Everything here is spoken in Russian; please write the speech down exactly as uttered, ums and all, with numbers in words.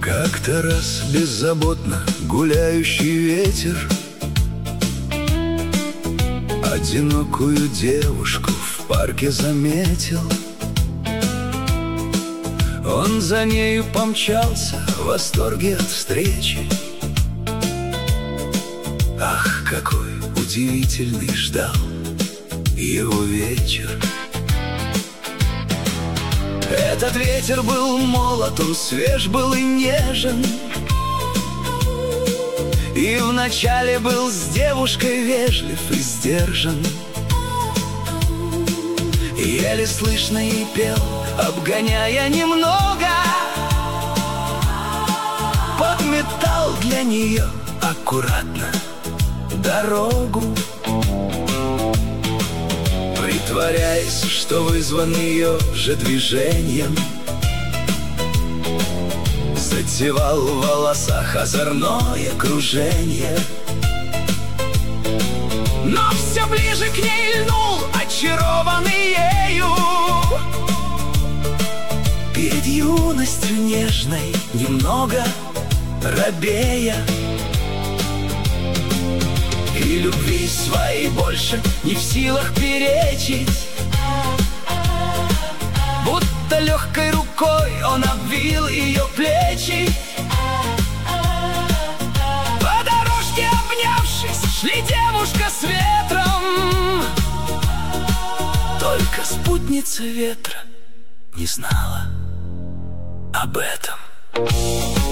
Как-то раз беззаботно гуляющий ветер одинокую девушку в парке заметил. Он за нею помчался в восторге от встречи. Ах, какой удивительный ждал его вечер. Этот ветер был молод, он свеж был и нежен, и вначале был с девушкой вежлив и сдержан. Еле слышно и пел, обгоняя немного, подметал для нее аккуратно дорогу, притворяясь, что вызван ее же движением. Затевал в волосах озорное кружение, но все ближе к ней льнул, очарованный ею. Перед юностью нежной немного робея, и любви своей больше не в силах перечить, будто легкой рукой он обвил ее плечи. По дорожке обнявшись, шли девушка с ветром, только спутница ветра не знала об этом.